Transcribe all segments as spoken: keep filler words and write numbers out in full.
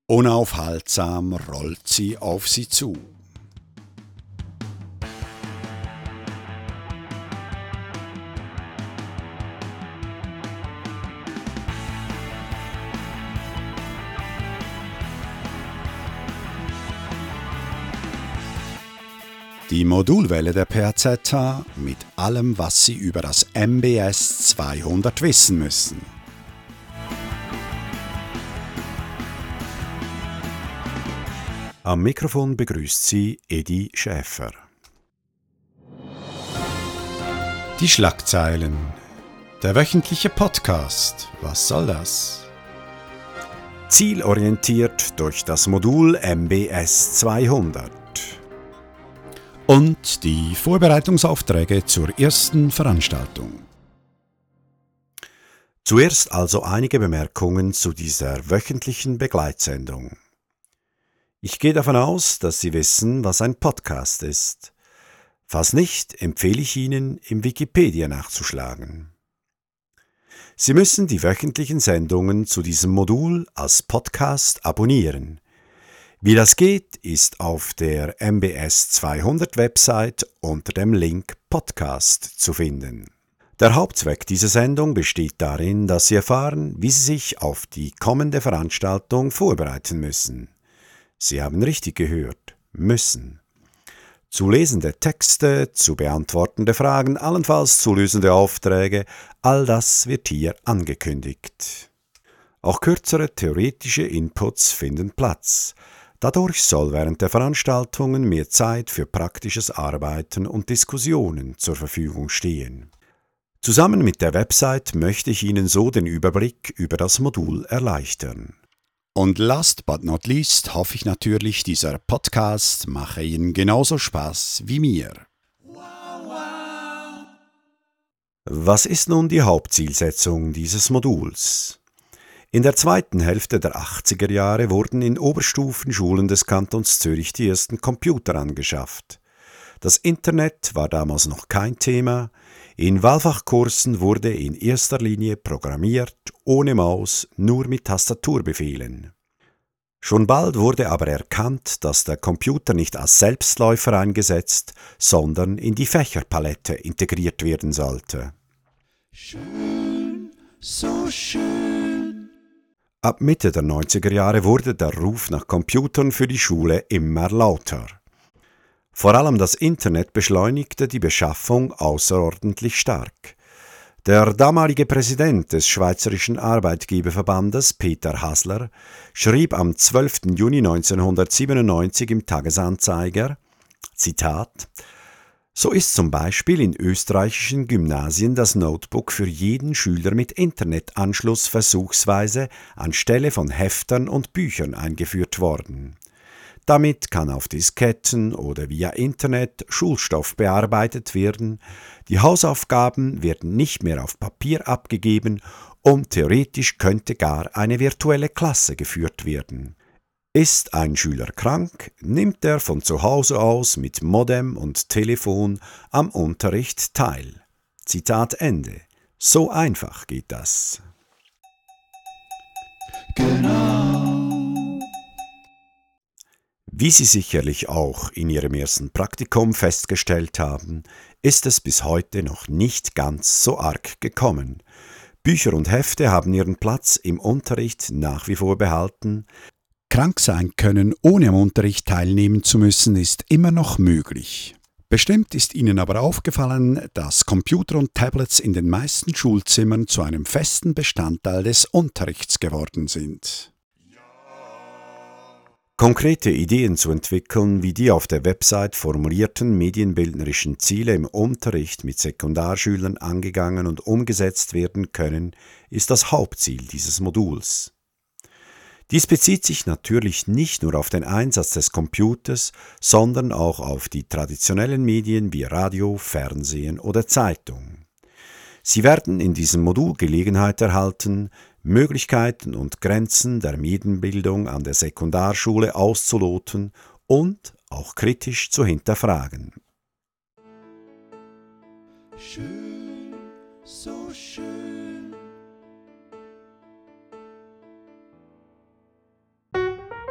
Unaufhaltsam rollt sie auf sie zu. Die Modulwelle der P Z H mit allem, was Sie über das M B S zweihundert wissen müssen. Am Mikrofon begrüßt Sie Edi Schäfer. Die Schlagzeilen. Der wöchentliche Podcast. Was soll das? Zielorientiert durch das Modul M B S zweihundert. Und die Vorbereitungsaufträge zur ersten Veranstaltung. Zuerst also einige Bemerkungen zu dieser wöchentlichen Begleitsendung. Ich gehe davon aus, dass Sie wissen, was ein Podcast ist. Falls nicht, empfehle ich Ihnen, im Wikipedia nachzuschlagen. Sie müssen die wöchentlichen Sendungen zu diesem Modul als Podcast abonnieren. Wie das geht, ist auf der M B S zweihundert Website unter dem Link Podcast zu finden. Der Hauptzweck dieser Sendung besteht darin, dass Sie erfahren, wie Sie sich auf die kommende Veranstaltung vorbereiten müssen. Sie haben richtig gehört, müssen. Zu lesende Texte, zu beantwortende Fragen, allenfalls zu lösende Aufträge, all das wird hier angekündigt. Auch kürzere theoretische Inputs finden Platz. Dadurch soll während der Veranstaltungen mehr Zeit für praktisches Arbeiten und Diskussionen zur Verfügung stehen. Zusammen mit der Website möchte ich Ihnen so den Überblick über das Modul erleichtern. Und last but not least hoffe ich natürlich, dieser Podcast mache Ihnen genauso Spaß wie mir. Was ist nun die Hauptzielsetzung dieses Moduls? In der zweiten Hälfte der achtziger Jahre wurden in Oberstufenschulen des Kantons Zürich die ersten Computer angeschafft. Das Internet war damals noch kein Thema. In Wahlfachkursen wurde in erster Linie programmiert, ohne Maus, nur mit Tastaturbefehlen. Schon bald wurde aber erkannt, dass der Computer nicht als Selbstläufer eingesetzt, sondern in die Fächerpalette integriert werden sollte. Schön, so schön. Ab Mitte der neunziger Jahre wurde der Ruf nach Computern für die Schule immer lauter. Vor allem das Internet beschleunigte die Beschaffung außerordentlich stark. Der damalige Präsident des Schweizerischen Arbeitgeberverbandes, Peter Hasler, schrieb am zwölften Juni neunzehnhundertsiebenundneunzig im Tagesanzeiger, Zitat, so ist zum Beispiel in österreichischen Gymnasien das Notebook für jeden Schüler mit Internetanschluss versuchsweise anstelle von Heftern und Büchern eingeführt worden. Damit kann auf Disketten oder via Internet Schulstoff bearbeitet werden, die Hausaufgaben werden nicht mehr auf Papier abgegeben und theoretisch könnte gar eine virtuelle Klasse geführt werden. Ist ein Schüler krank, nimmt er von zu Hause aus mit Modem und Telefon am Unterricht teil. Zitat Ende. So einfach geht das. Genau. Wie Sie sicherlich auch in Ihrem ersten Praktikum festgestellt haben, ist es bis heute noch nicht ganz so arg gekommen. Bücher und Hefte haben ihren Platz im Unterricht nach wie vor behalten. Krank sein können, ohne am Unterricht teilnehmen zu müssen, ist immer noch möglich. Bestimmt ist Ihnen aber aufgefallen, dass Computer und Tablets in den meisten Schulzimmern zu einem festen Bestandteil des Unterrichts geworden sind. Konkrete Ideen zu entwickeln, wie die auf der Website formulierten medienbildnerischen Ziele im Unterricht mit Sekundarschülern angegangen und umgesetzt werden können, ist das Hauptziel dieses Moduls. Dies bezieht sich natürlich nicht nur auf den Einsatz des Computers, sondern auch auf die traditionellen Medien wie Radio, Fernsehen oder Zeitung. Sie werden in diesem Modul Gelegenheit erhalten, Möglichkeiten und Grenzen der Medienbildung an der Sekundarschule auszuloten und auch kritisch zu hinterfragen. Schön, so schön.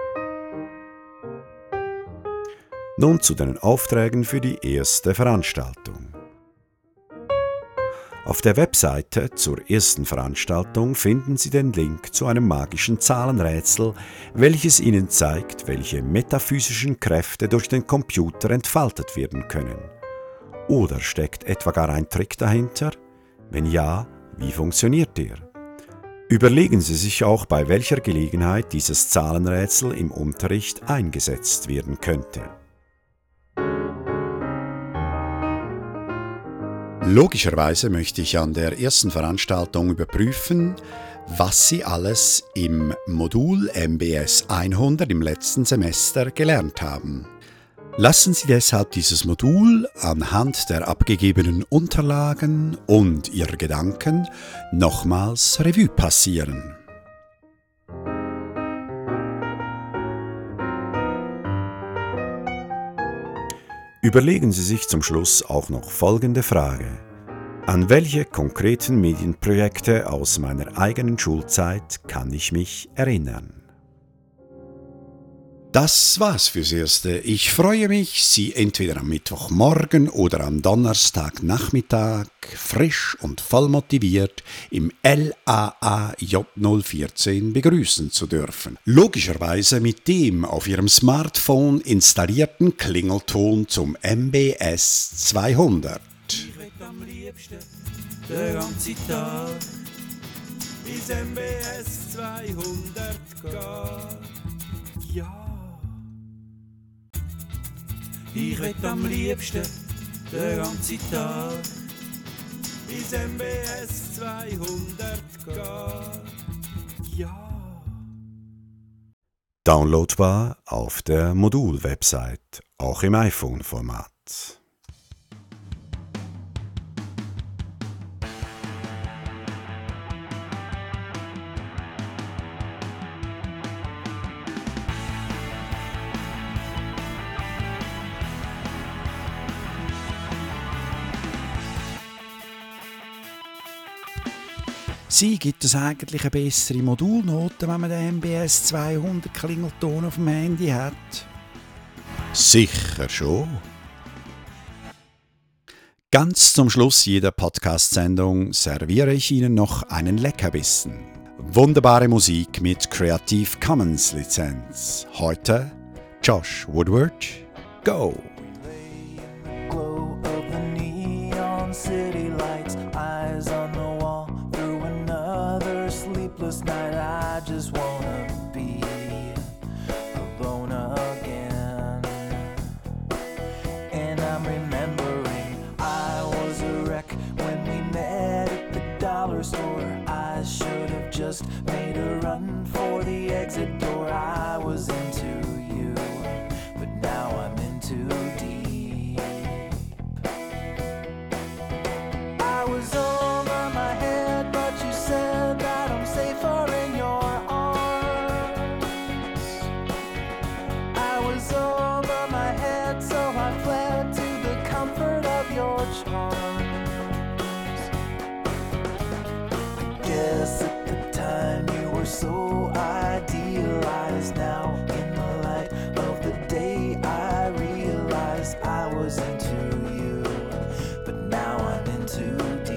Nun zu den Aufträgen für die erste Veranstaltung. Auf der Webseite zur ersten Veranstaltung finden Sie den Link zu einem magischen Zahlenrätsel, welches Ihnen zeigt, welche metaphysischen Kräfte durch den Computer entfaltet werden können. Oder steckt etwa gar ein Trick dahinter? Wenn ja, wie funktioniert der? Überlegen Sie sich auch, bei welcher Gelegenheit dieses Zahlenrätsel im Unterricht eingesetzt werden könnte. Logischerweise möchte ich an der ersten Veranstaltung überprüfen, was Sie alles im Modul M B S hundert im letzten Semester gelernt haben. Lassen Sie deshalb dieses Modul anhand der abgegebenen Unterlagen und Ihrer Gedanken nochmals Revue passieren. Überlegen Sie sich zum Schluss auch noch folgende Frage: An welche konkreten Medienprojekte aus meiner eigenen Schulzeit kann ich mich erinnern? Das war's fürs Erste. Ich freue mich, Sie entweder am Mittwochmorgen oder am Donnerstagnachmittag frisch und voll motiviert im L A A J null vierzehn begrüßen zu dürfen. Logischerweise mit dem auf Ihrem Smartphone installierten Klingelton zum M B S zweihundert. Ich will am liebsten den ganzen Tag ins M B S zweihundert gehen. Ja. Ich will am liebsten den ganzen Tag ins M B S zweihundert gehen. Ja. Downloadbar auf der Modul-Website, auch im iPhone-Format. Sie, gibt es eigentlich eine bessere Modulnote, wenn man den M B S zweihundert Klingelton auf dem Handy hat? Sicher schon. Ganz zum Schluss jeder Podcast-Sendung serviere ich Ihnen noch einen Leckerbissen. Wunderbare Musik mit Creative Commons Lizenz. Heute Josh Woodward, Go! Night I just wanna be alone again. And I'm remembering I was a wreck when we met at the dollar store. I should have just made a run for the exit door. I was into you, but now I'm in too deep. I was over my head, but you said that I'm safer in your arms. I was over my head, so I fled to the comfort of your charms. I guess at the time you were so idealized. Now in the light of the day I realized I was into you, but now I'm in too deep.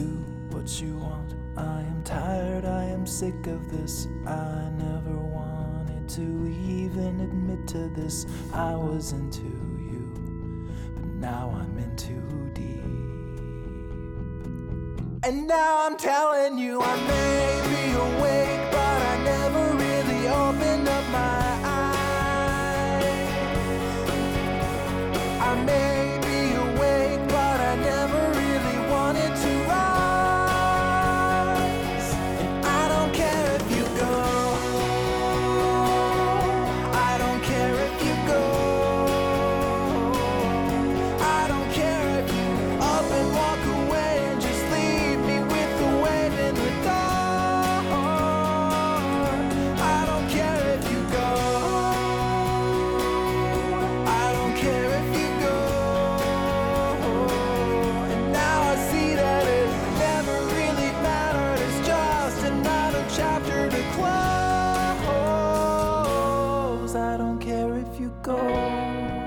You want. I am tired, I am sick of this. I never want to even admit to this. I was into you, but now I'm in too deep. And now I'm telling you, I may be awake, but I never really opened up my eyes. I may be awake, but I never really wanted to rise. And I don't care if you go, I don't care if you go, I don't care if you up and walk away and just leave me with the wave in the dark. I don't care if you go, I don't care if you go. And now I see that it never really mattered. It's just another chapter to close. I don't care if you go.